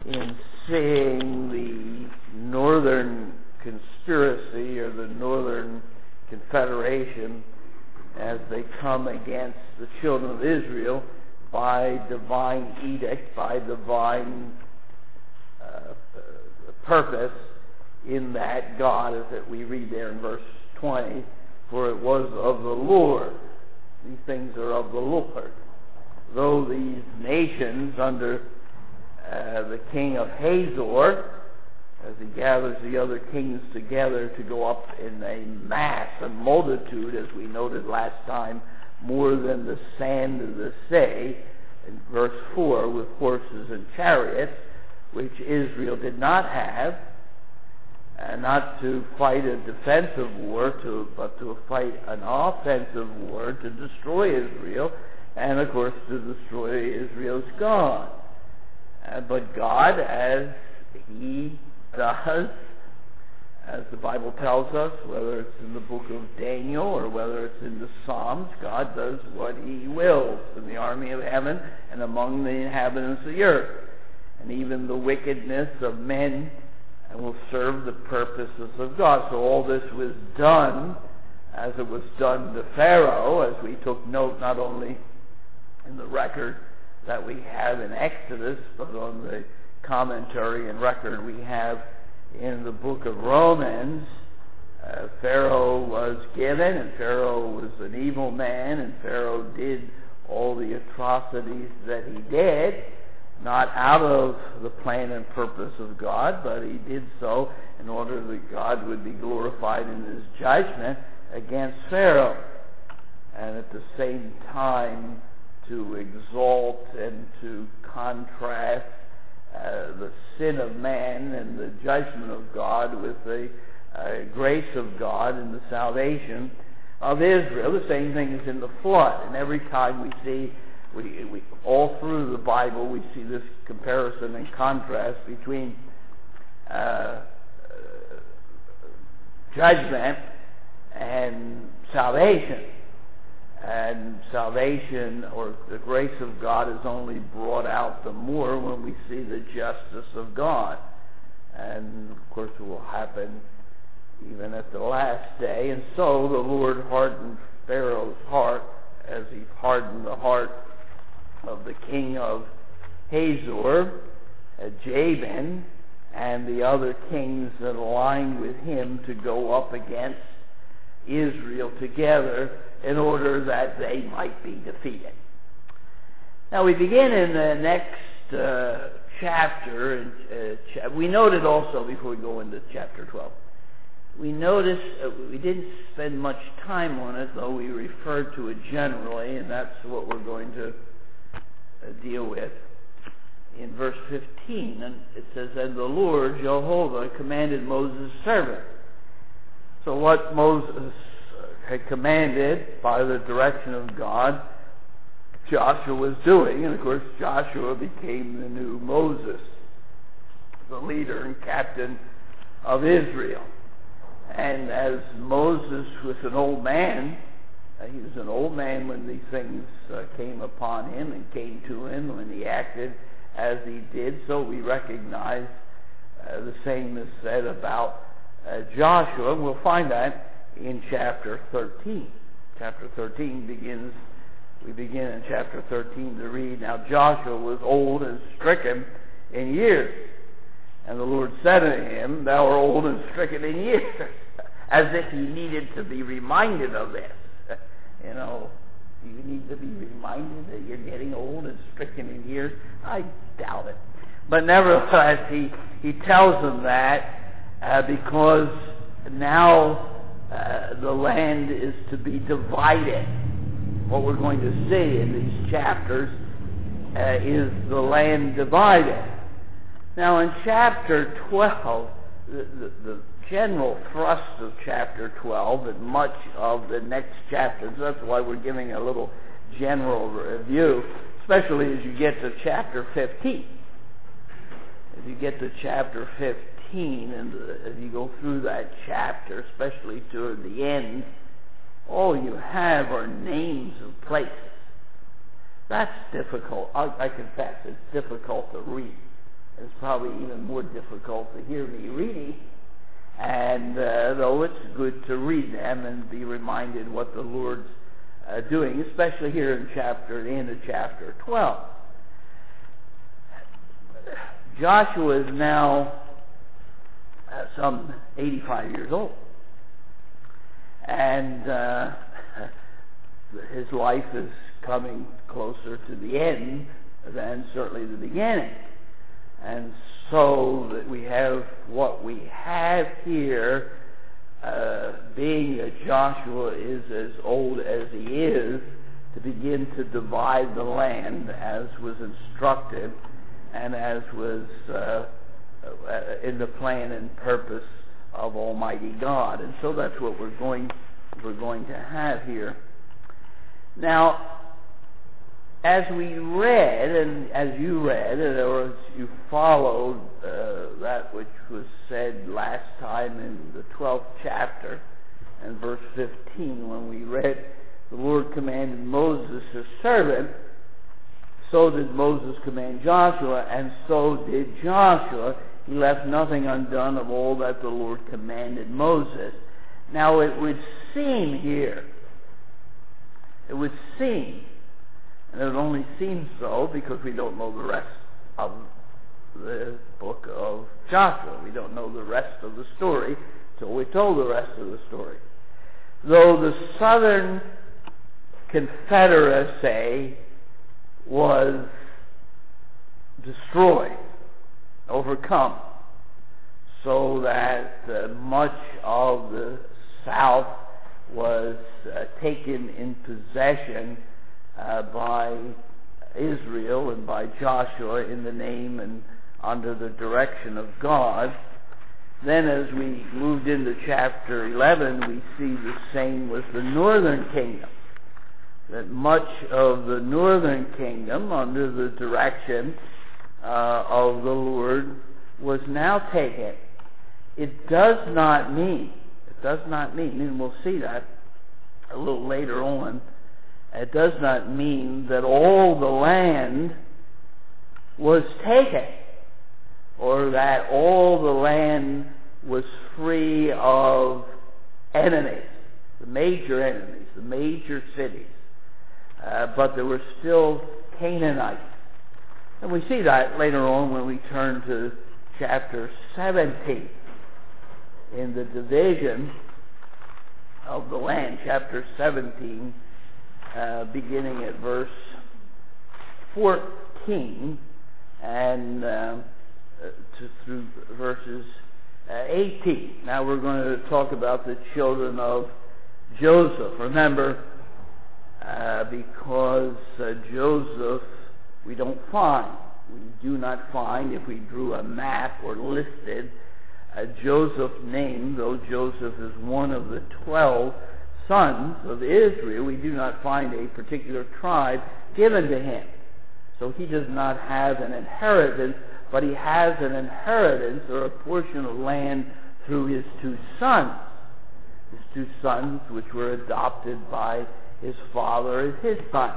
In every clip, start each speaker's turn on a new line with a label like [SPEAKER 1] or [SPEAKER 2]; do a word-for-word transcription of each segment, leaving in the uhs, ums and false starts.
[SPEAKER 1] in seeing the northern conspiracy or the northern confederation as they come against the children of Israel by divine edict, by divine uh, purpose, in that God, as that we read there in verse twenty, for it was of the Lord. These things are of the Lord. Though these nations under uh, the king of Hazor, as he gathers the other kings together to go up in a mass, a multitude, as we noted last time, more than the sand of the sea, in verse four, with horses and chariots, which Israel did not have, and not to fight a defensive war, to, but to fight an offensive war to destroy Israel, and of course to destroy Israel's God. Uh, but God, as he does, as the Bible tells us, whether it's in the book of Daniel or whether it's in the Psalms, God does what he wills in the army of heaven and among the inhabitants of the earth. And even the wickedness of men will serve the purposes of God. So all this was done as it was done to Pharaoh, as we took note not only in the record that we have in Exodus, but on the commentary and record we have in the book of Romans. Uh, Pharaoh was given, and Pharaoh was an evil man, and Pharaoh did all the atrocities that he did, not out of the plan and purpose of God, but he did so in order that God would be glorified in his judgment against Pharaoh, and at the same time to exalt and to contrast uh, the sin of man and the judgment of God with the uh, grace of God and the salvation of Israel. The same thing is in the flood, and every time we see We, we, all through the Bible, we see this comparison and contrast between uh, uh, judgment and salvation. And salvation, or the grace of God, is only brought out the more when we see the justice of God. And, of course, it will happen even at the last day. And so the Lord hardened Pharaoh's heart as he hardened the heart of the king of Hazor, uh, Jabin, and the other kings that aligned with him to go up against Israel together in order that they might be defeated. Now we begin in the next uh, chapter. Uh, cha- we noted also, before we go into chapter twelve, we noticed, uh, we didn't spend much time on it, though we referred to it generally, and that's what we're going to uh, deal with. In verse fifteen, and it says, "And the Lord, Jehovah, commanded Moses' servant." So what Moses had commanded by the direction of God, Joshua was doing, and of course Joshua became the new Moses, the leader and captain of Israel. And as Moses was an old man, uh, he was an old man when these things uh, came upon him and came to him, when he acted as he did, so we recognize uh, the same is said about uh, Joshua. And we'll find that in chapter thirteen. Chapter thirteen begins, we begin in chapter thirteen to read, "Now Joshua was old and stricken in years. And the Lord said to him, Thou art old and stricken in years." As if he needed to be reminded of this. You know, do you need to be reminded that you're getting old and stricken in years? I doubt it. But nevertheless, he, he tells them that uh, because now uh, the land is to be divided. What we're going to see in these chapters uh, is the land divided. Now in chapter twelve, the, the, the general thrust of chapter twelve and much of the next chapters, that's why we're giving a little general review, especially as you get to chapter fifteen. As you get to chapter fifteen and as you go through that chapter, especially toward the end, all you have are names of places. That's difficult. I, I confess, it's difficult to read. It's probably even more difficult to hear me reading, and uh, though it's good to read them and be reminded what the Lord's uh, doing, especially here in chapter, the end of chapter twelve. Joshua is now uh, some eighty-five years old, and uh, his life is coming closer to the end than certainly the beginning. And so that we have what we have here, uh, being that Joshua is as old as he is, to begin to divide the land as was instructed and as was uh, in the plan and purpose of Almighty God. And so that's what we're going we're going to have here. Now, as we read, and as you read, or as you followed uh, that which was said last time in the twelfth chapter, and verse fifteen, when we read, the Lord commanded Moses, his servant, so did Moses command Joshua, and so did Joshua. He left nothing undone of all that the Lord commanded Moses. Now it would seem here, it would seem, and it only seems so because we don't know the rest of the book of Joshua. We don't know the rest of the story, so we're told the rest of the story. Though the southern confederacy was destroyed, overcome, so that uh, much of the south was uh, taken in possession Uh, by Israel and by Joshua in the name and under the direction of God. Then as we moved into chapter eleven, we see the same with the northern kingdom. That much of the northern kingdom under the direction uh, of the Lord was now taken. It does not mean, it does not mean, and we'll see that a little later on, it does not mean that all the land was taken, or that all the land was free of enemies, the major enemies, the major cities. Uh, but there were still Canaanites. And we see that later on when we turn to chapter seventeen, in the division of the land, chapter seventeen, Uh, beginning at verse fourteen and uh, to, through verses uh, eighteen. Now we're going to talk about the children of Joseph. Remember, uh, because uh, Joseph we don't find, we do not find, if we drew a map or listed uh, Joseph's name, though Joseph is one of the twelve sons of Israel, we do not find a particular tribe given to him. So he does not have an inheritance, but he has an inheritance or a portion of land through his two sons. His two sons, which were adopted by his father as his son.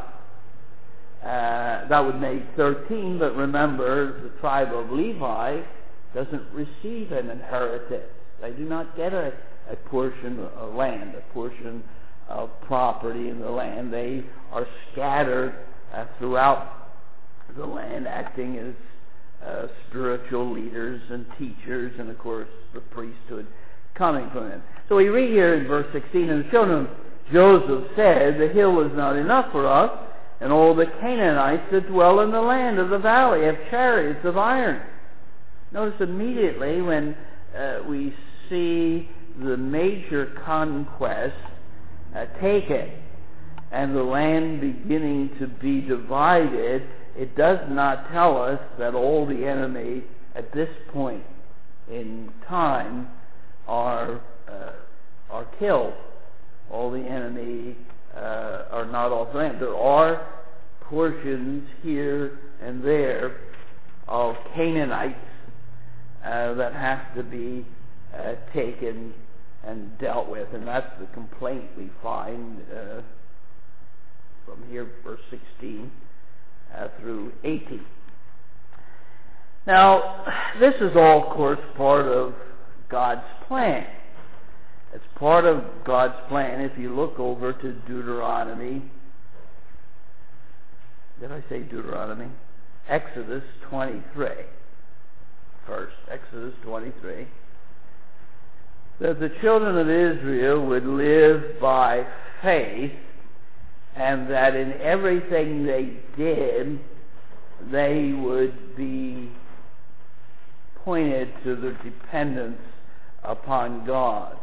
[SPEAKER 1] Uh, that would make thirteen, but remember, the tribe of Levi doesn't receive an inheritance. They do not get a a portion of land, a portion of property in the land. They are scattered uh, throughout the land, acting as uh, spiritual leaders and teachers, and of course the priesthood coming from them. So we read here in verse sixteen, and the children of Joseph said, the hill is not enough for us, and all the Canaanites that dwell in the land of the valley have chariots of iron. Notice immediately when uh, we see the major conquest uh, taken and the land beginning to be divided, it does not tell us that all the enemy at this point in time are uh, are killed. All the enemy uh, are not off the land. There are portions here and there of Canaanites uh, that have to be uh, taken and dealt with, and that's the complaint we find uh, from here, verse sixteen uh, through eighteen. Now, this is all, of course, part of God's plan. It's part of God's plan. If you look over to Deuteronomy, did I say Deuteronomy? Exodus twenty-three. First, Exodus twenty-three. That the children of Israel would live by faith, and that in everything they did, they would be pointed to their dependence upon God.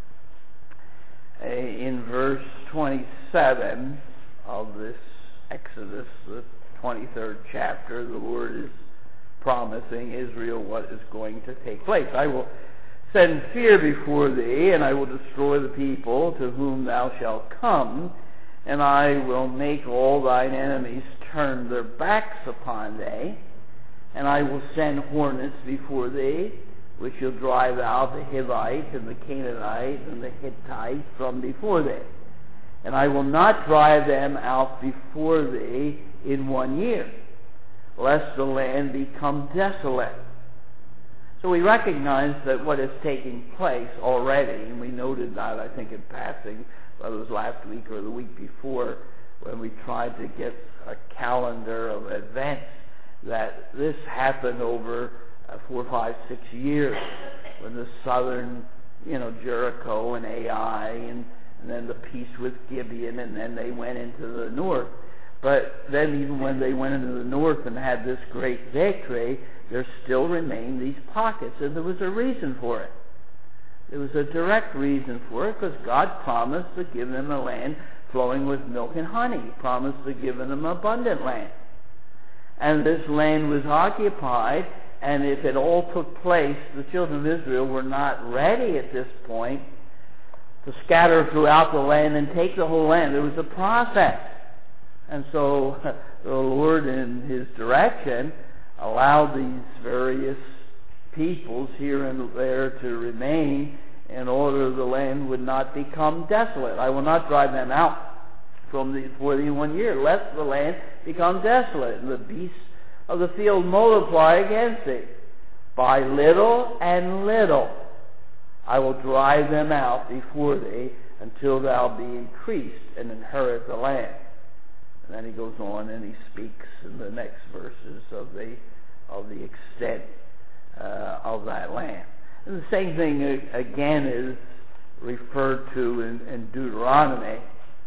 [SPEAKER 1] In verse twenty-seven of this Exodus, the twenty-third chapter, the Lord is promising Israel what is going to take place. I will send fear before thee, and I will destroy the people to whom thou shalt come, and I will make all thine enemies turn their backs upon thee, and I will send hornets before thee, which shall drive out the Hivite and the Canaanite and the Hittite from before thee. And I will not drive them out before thee in one year, lest the land become desolate. So we recognize that what is taking place already, and we noted that, I think, in passing, whether it was last week or the week before, when we tried to get a calendar of events, that this happened over uh, four, five, six years, when the southern, you know, Jericho and Ai, and, and then the peace with Gibeon, and then they went into the north. But then even when they went into the north and had this great victory, there still remained these pockets, and there was a reason for it. There was a direct reason for it, because God promised to give them a land flowing with milk and honey. He promised to give them abundant land. And this land was occupied, and if it all took place, the children of Israel were not ready at this point to scatter throughout the land and take the whole land. There was a process. And so the Lord, in His direction, allowed these various peoples here and there to remain in order the land would not become desolate. I will not drive them out from the, for the one year, lest the land become desolate, and the beasts of the field multiply against thee. By little and little I will drive them out before thee, until thou be increased and inherit the land. And then he goes on and he speaks in the next verses of the of the extent uh, of that land. And the same thing uh, again is referred to in, in Deuteronomy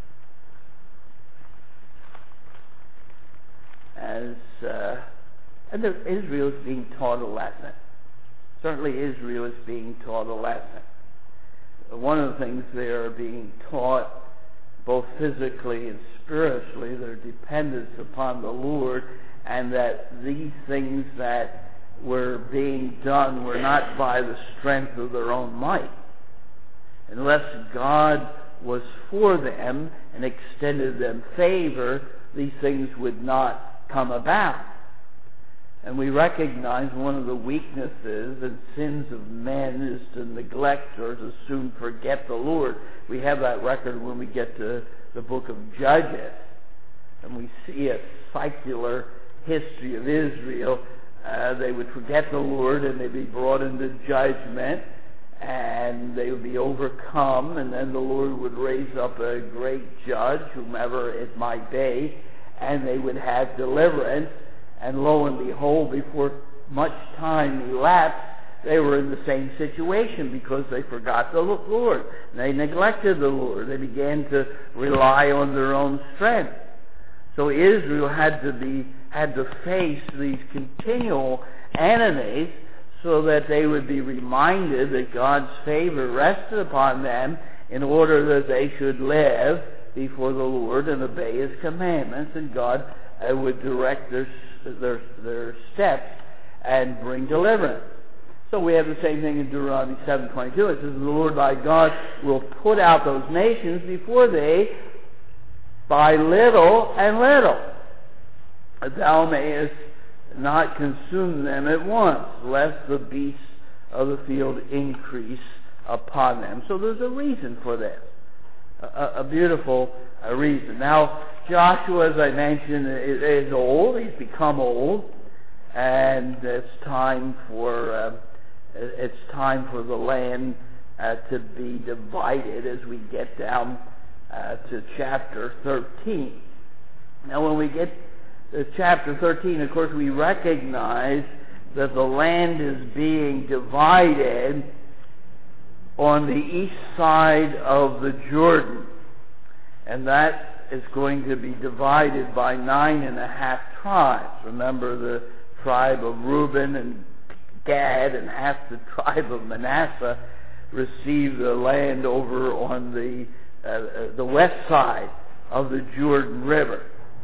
[SPEAKER 1] as uh, and the, Israel is being taught a lesson. Certainly Israel is being taught a lesson. One of the things they are being taught, both physically and spiritually, their dependence upon the Lord, and that these things that were being done were not by the strength of their own might. Unless God was for them and extended them favor, these things would not come about. And we recognize one of the weaknesses and sins of men is to neglect or to soon forget the Lord. We have that record when we get to the book of Judges, and we see a secular history of Israel. Uh, they would forget the Lord, and they'd be brought into judgment, and they would be overcome, and then the Lord would raise up a great judge, whomever it might be, and they would have deliverance. And lo and behold, before much time elapsed, they were in the same situation because they forgot the Lord. They neglected the Lord. They began to rely on their own strength. So Israel had to be had to face these continual enemies so that they would be reminded that God's favor rested upon them in order that they should live before the Lord and obey His commandments, and God uh, would direct their Their, their steps and bring deliverance. So we have the same thing in Deuteronomy seven twenty-two. It says, the Lord thy God will put out those nations before thee by little and little, that thou mayest not consume them at once, lest the beasts of the field increase upon them. So there's a reason for this, a, a beautiful a reason. Now, Joshua, as I mentioned, is old. He's become old. and it's time for uh, it's time for the land uh, to be divided as we get down uh, to chapter thirteen. Now, when we get to chapter thirteen, of course, we recognize that the land is being divided on the east side of the Jordan, and that is going to be divided by nine and a half tribes. Remember, the tribe of Reuben and Gad and half the tribe of Manasseh received the land over on the uh, the west side of the Jordan River.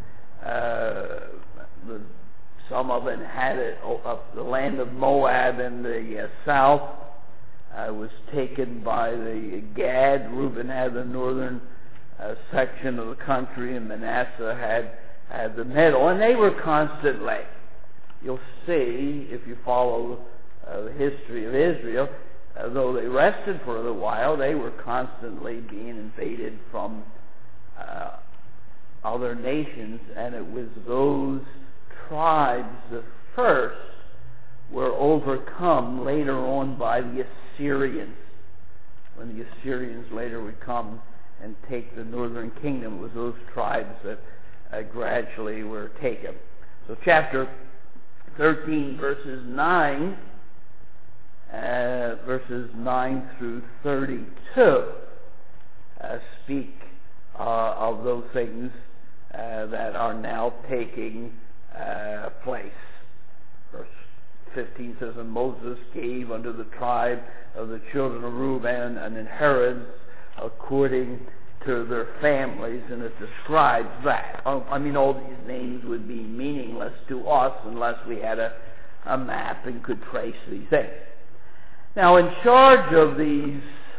[SPEAKER 1] Uh, the, some of it had it up the land of Moab in the uh, south uh, was taken by the Gad. Reuben had the northern uh, section of the country, and Manasseh had had the middle, and they were constantly. You'll see if you follow uh, the history of Israel, uh, though they rested for a little while, they were constantly being invaded from uh, other nations, and it was those tribes that first were overcome later on by the Assyrians. When the Assyrians later would come and take the northern kingdom, it was those tribes that uh, gradually were taken. So chapter thirteen, verses nine, uh, verses nine through thirty-two uh, speak uh, of those things uh, that are now taking uh, place. Verse fifteen says, "And Moses gave unto the tribe of the children of Reuben an inheritance according to their families," and it describes that. I mean, all these names would be meaningless to us unless we had a, a map and could trace these things. Now, in charge of these,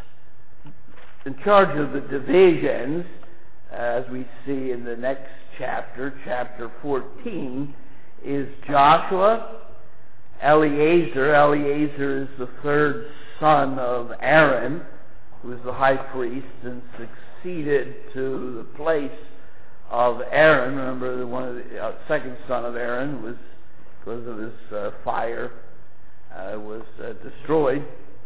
[SPEAKER 1] in charge of the divisions, as we see in the next chapter, chapter fourteen, is Joshua, Eleazar. Eleazar is the third son of Aaron, who was the high priest and succeeded to the place of Aaron. Remember, the one of the uh, second son of Aaron was, because of his uh, fire, uh, was uh, destroyed.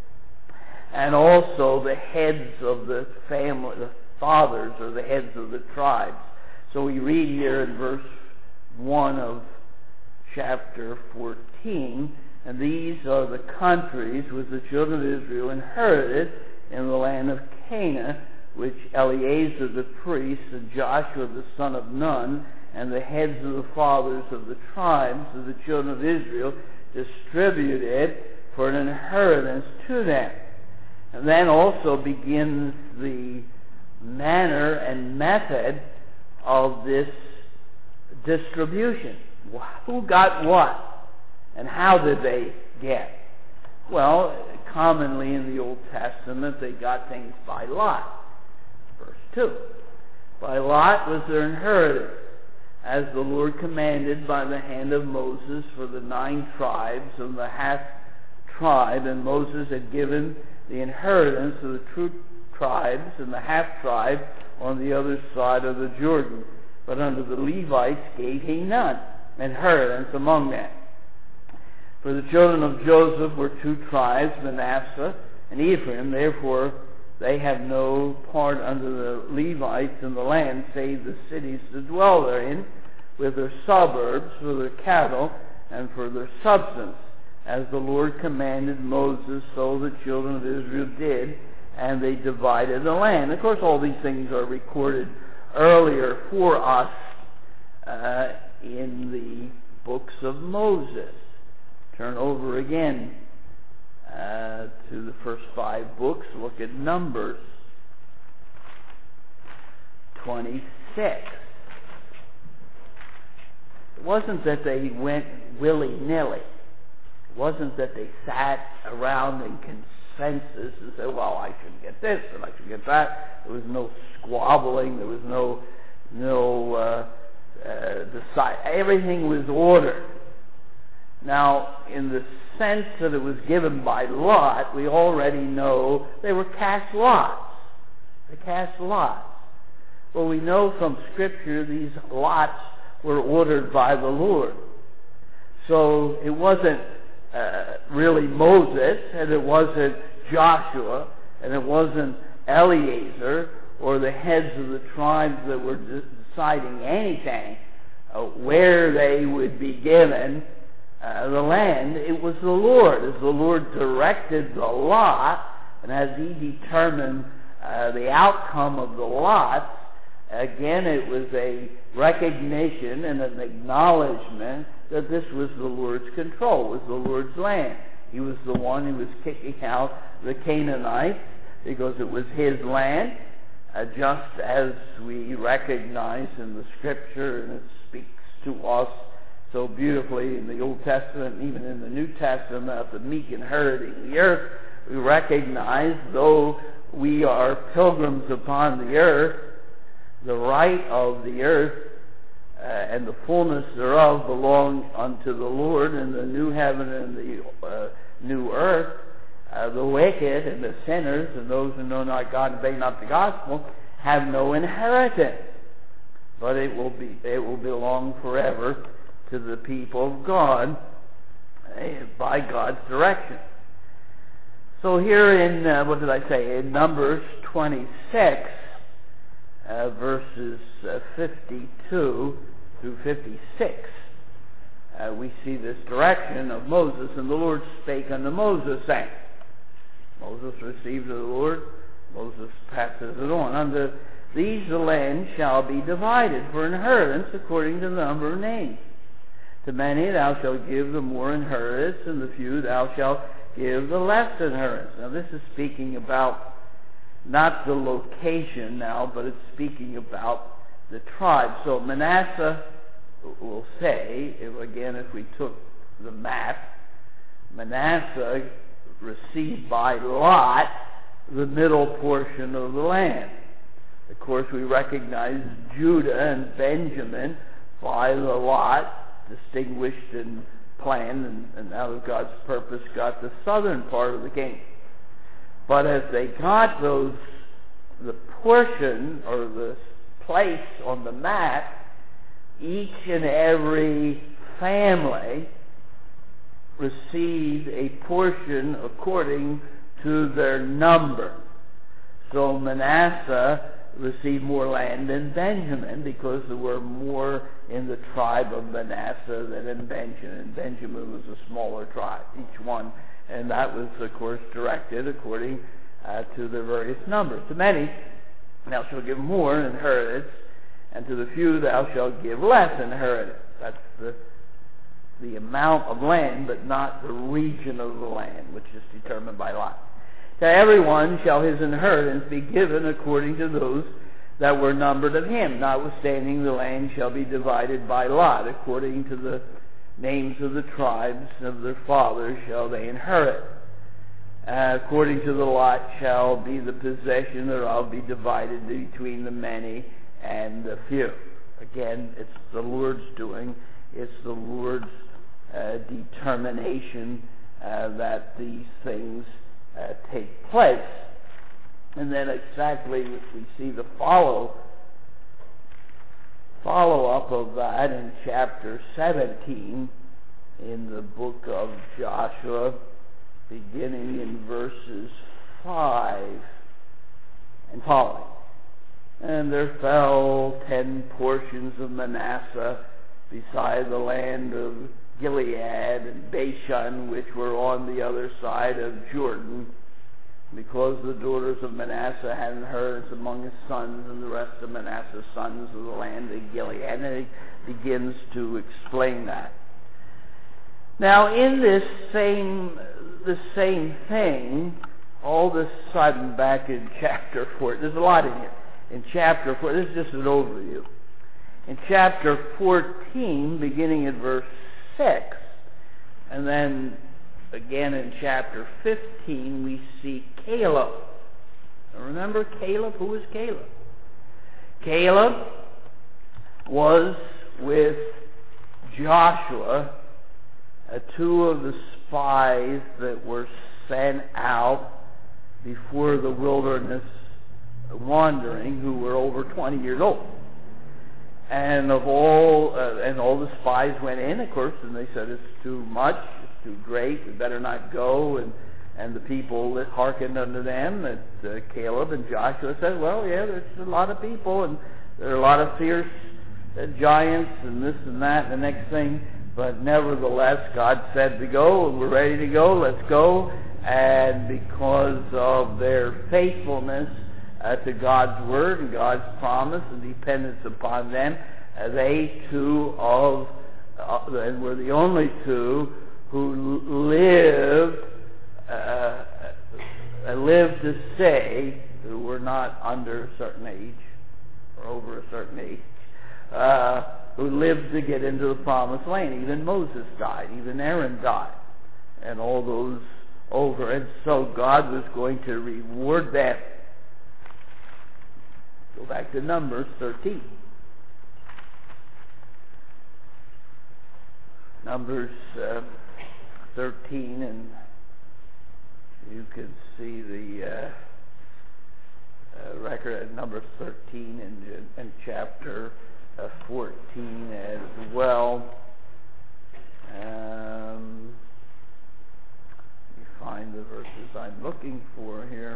[SPEAKER 1] And also the heads of the family, the fathers or the heads of the tribes. So we read here in verse one of chapter fourteen, "And these are the countries which the children of Israel inherited in the land of Canaan, which Eleazar the priest and Joshua the son of Nun and the heads of the fathers of the tribes of the children of Israel distributed for an inheritance to them." And then also begins the manner and method of this distribution. Who got what? And how did they get? Well, commonly in the Old Testament, they got things by lot. Verse two. By lot was their inheritance, as the Lord commanded by the hand of Moses for the nine tribes and the half tribe. And Moses had given the inheritance of the true tribes and the half tribe on the other side of the Jordan. But unto the Levites gave he none inheritance among them. For the children of Joseph were two tribes, Manasseh and Ephraim. Therefore they have no part under the Levites in the land, save the cities to dwell therein, with their suburbs for their cattle and for their substance. As the Lord commanded Moses, so the children of Israel did, and they divided the land. Of course, all these things are recorded earlier for us uh, in the books of Moses. Turn over again uh, to the first five books. Look at Numbers twenty-six. It wasn't that they went willy-nilly. It wasn't that they sat around in consensus and said, well, I should get this and I should get that. There was no squabbling. There was no, no uh, uh, decide. Everything was ordered. Now, in the sense that it was given by lot, we already know they were cast lots. They cast lots. Well, we know from Scripture these lots were ordered by the Lord. So it wasn't uh, really Moses, and it wasn't Joshua, and it wasn't Eleazar, or the heads of the tribes that were de- deciding anything, uh, where they would be given uh, the land. It was the Lord. As the Lord directed the lot, and as He determined uh, the outcome of the lots, again, it was a recognition and an acknowledgement that this was the Lord's control, was the Lord's land. He was the one who was kicking out the Canaanites because it was His land, uh, just as we recognize in the Scripture, and it speaks to us so beautifully in the Old Testament, and even in the New Testament, about the meek inheriting the earth. We recognize, though we are pilgrims upon the earth, the right of the earth uh, and the fullness thereof belong unto the Lord, and the new heaven and the uh, new earth. Uh, the wicked and the sinners and those who know not God and obey not the gospel have no inheritance, but it will be it will belong forever to the people of God uh, by God's direction. So here in uh, what did I say in Numbers twenty-six, uh, verses uh, fifty-two through fifty-six, uh, we see this direction of Moses. And the Lord spake unto Moses, saying, Moses received of the Lord, Moses passes it on. Unto these the land shall be divided for inheritance according to the number of names. To many thou shalt give the more inheritance, and the few thou shalt give the less inheritance. Now this is speaking about not the location now, but it's speaking about the tribe. So Manasseh will say, if, again, if we took the map, Manasseh received by lot the middle portion of the land. Of course, we recognize Judah and Benjamin by the lot, distinguished and planned, and, and out of God's purpose got the southern part of the kingdom. But as they got those, the portion or the place on the map, each and every family received a portion according to their number. So Manasseh received more land than Benjamin, because there were more in the tribe of Manasseh than in Benjamin. Benjamin was a smaller tribe, each one, and that was, of course, directed according uh, to their various numbers. To many thou shalt give more inheritance, and to the few thou shalt give less inheritance. That's the the amount of land, but not the region of the land, which is determined by lot. To everyone shall his inheritance be given according to those that were numbered of him. Notwithstanding, the land shall be divided by lot, according to the names of the tribes of their fathers shall they inherit. Uh, according to the lot shall be the possession thereof be divided between the many and the few. Again, it's the Lord's doing. It's the Lord's uh, determination uh, that these things uh, take place. And then exactly we see the follow follow-up of that in chapter seventeen in the book of Joshua, beginning in verses five and following. And there fell ten portions of Manasseh beside the land of Gilead and Bashan, which were on the other side of Jordan, because the daughters of Manasseh had inheritance among his sons, and the rest of Manasseh's sons of the land of Gilead. And it begins to explain that. Now, in this same the same thing, all of a sudden, back in chapter four, there's a lot in here. In chapter four, this is just an overview. In chapter fourteen, beginning at verse six, and then again in chapter fifteen, we see Caleb. Now remember Caleb? Who was Caleb? Caleb was with Joshua, uh, two of the spies that were sent out before the wilderness wandering, who were over twenty years old. And of all, uh, and all the spies went in, of course, and they said, it's too much, it's too great, we better not go. And and the people that hearkened unto them, that uh, Caleb and Joshua said, well, yeah, there's a lot of people, and there are a lot of fierce uh, giants, and this and that, and the next thing. But nevertheless, God said to go, and we're ready to go, let's go. And because of their faithfulness uh, to God's word and God's promise and dependence upon them, uh, they too of, uh, and were the only two who lived, uh, uh, lived to say, who were not under a certain age or over a certain age, uh, who lived to get into the promised land. Even Moses died, even Aaron died, and all those over. And so God was going to reward them. Go back to Numbers thirteen. Numbers uh, thirteen, and you can see the uh, uh, record at Numbers thirteen and, and chapter uh, fourteen as well. Um, let me find the verses I'm looking for here.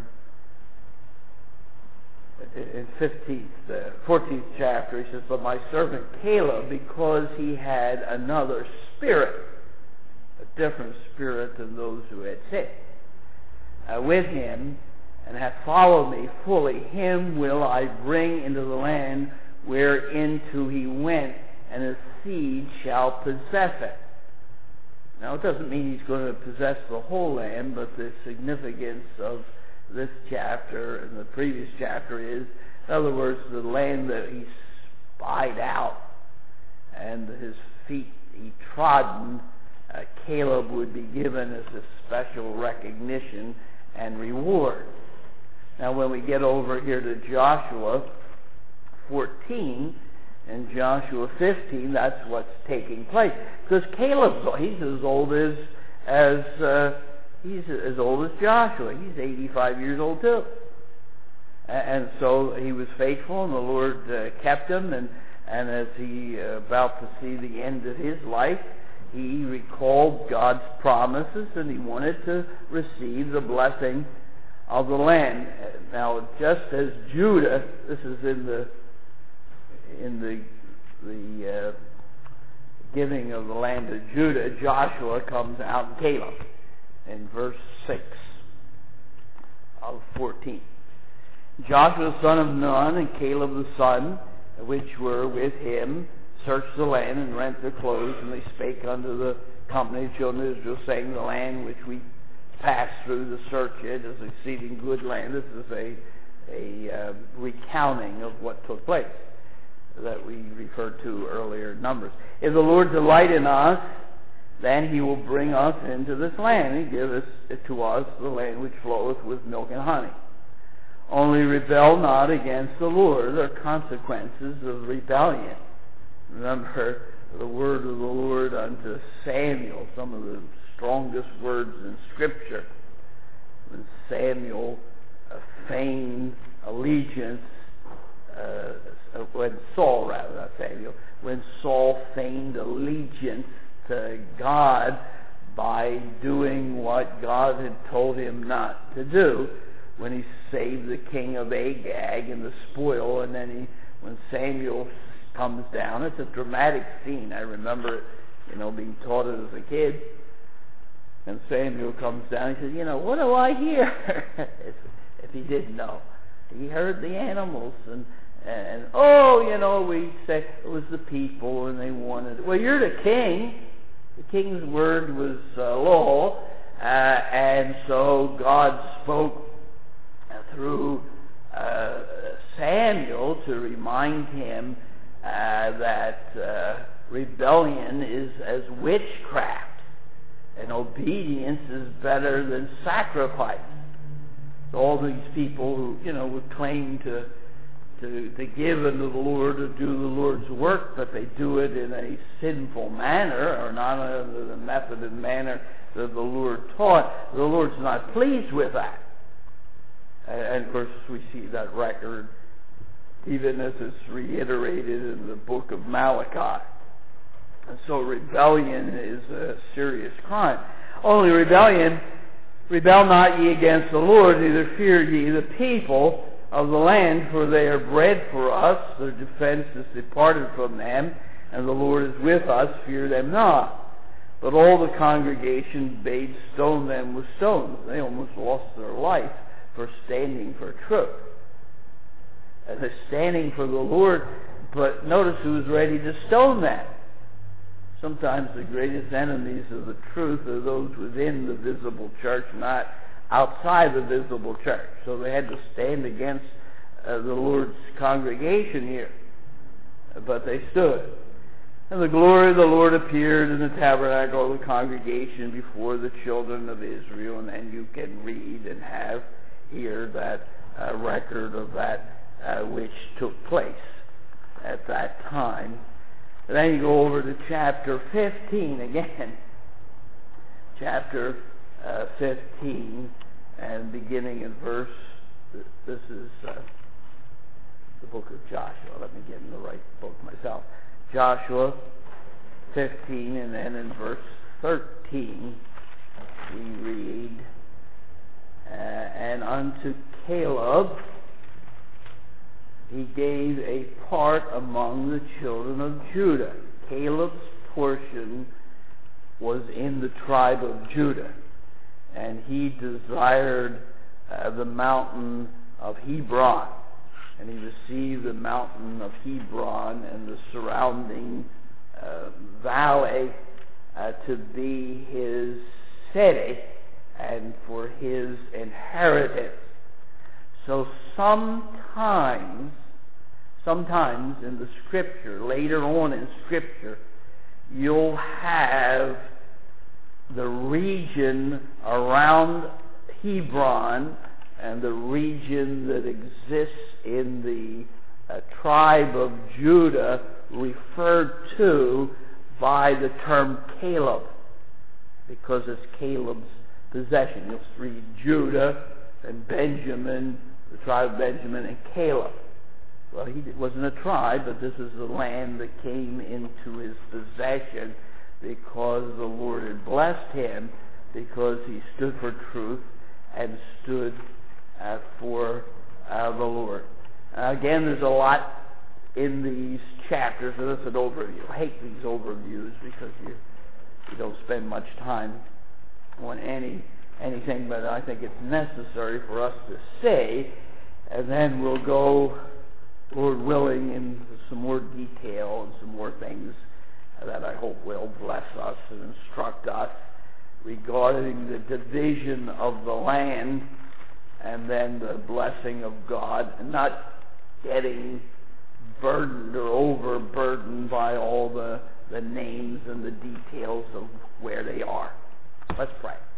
[SPEAKER 1] In fifteenth, uh, fourteenth chapter, he says, but my servant Caleb, because he had another spirit, a different spirit than those who had sinned, uh, with him, and hath followed me fully, him will I bring into the land whereinto he went, and his seed shall possess it. Now, it doesn't mean he's going to possess the whole land, but the significance of this chapter and the previous chapter is, in other words, the land that he spied out and his feet he trodden, uh, Caleb would be given as a special recognition and reward. Now, when we get over here to Joshua fourteen and Joshua fifteen, that's what's taking place. Because Caleb's, he's as old as, as uh, he's as old as Joshua. He's eighty-five years old too. And so he was faithful, and the Lord uh, kept him, and, and as he uh, about to see the end of his life, he recalled God's promises, and he wanted to receive the blessing of the land. Now, just as Judah, this is in the in the the uh, giving of the land to Judah, Joshua comes out in Caleb in verse six of fourteen. Joshua son of Nun and Caleb the son, which were with him, searched the land and rent their clothes, and they spake unto the company of children of Israel, saying, the land which we passed through to search it is exceeding good land. This is a, a uh, recounting of what took place that we referred to earlier in Numbers. If the Lord delight in us, then he will bring us into this land and give us to us the land which floweth with milk and honey. Only rebel not against the Lord. There are consequences of rebellion. Remember the word of the Lord unto Samuel, some of the strongest words in Scripture. When Samuel uh, feigned allegiance, uh, when Saul, rather, not Samuel, when Saul feigned allegiance to God by doing what God had told him not to do, when he saved the king of Agag and the spoil, and then he, when Samuel comes down, it's a dramatic scene. I remember it, you know, being taught it as a kid. And Samuel comes down, he says, you know, what do I hear? if, if he didn't know. He heard the animals, and, and, oh, you know, we say it was the people, and they wanted, well, you're the king. The king's word was uh, law, uh, and so God spoke through uh, Samuel to remind him uh, that uh, rebellion is as witchcraft, and obedience is better than sacrifice. So all these people who, you know, would claim to to to give unto the Lord, to do the Lord's work, but they do it in a sinful manner, or not under the method and manner that the Lord taught, the Lord's not pleased with that. And of course, we see that record even as it's reiterated in the book of Malachi. And so rebellion is a serious crime. Only rebellion, rebel not ye against the Lord, neither fear ye the people of the land, for they are bread for us, their defense is departed from them, and the Lord is with us, fear them not. But all the congregation bade stone them with stones. They almost lost their life for standing for truth. And they're standing for the Lord, but notice who was ready to stone them. Sometimes the greatest enemies of the truth are those within the visible church, not outside the visible church. So they had to stand against uh, the Lord's congregation here. But they stood. And the glory of the Lord appeared in the tabernacle of the congregation before the children of Israel. And then you can read and have here that uh, record of that uh, which took place at that time. And then you go over to chapter fifteen again. Chapter uh, fifteen, and beginning in verse, this is uh, the book of Joshua. Let me get in the right book myself. Joshua fifteen, and then in verse thirteen we read, uh, and unto Caleb he gave a part among the children of Judah. Caleb's portion was in the tribe of Judah, and he desired uh, the mountain of Hebron. And he received the mountain of Hebron and the surrounding uh, valley uh, to be his city and for his inheritance. So sometimes, sometimes in the Scripture, later on in Scripture, you'll have the region around Hebron and the region that exists in the uh, tribe of Judah referred to by the term Caleb, because it's Caleb's possession. You'll read Judah and Benjamin, the tribe of Benjamin, and Caleb. Well, he wasn't a tribe, but this is the land that came into his possession because the Lord had blessed him, because he stood for truth and stood uh, for uh, the Lord. Uh, again, there's a lot in these chapters, and that's an overview. I hate these overviews because you you don't spend much time on any anything, but I think it's necessary for us to say, and then we'll go, Lord willing, into some more detail and some more things that I hope will bless us and instruct us regarding the division of the land and then the blessing of God, and not getting burdened or overburdened by all the, the names and the details of where they are. Let's pray.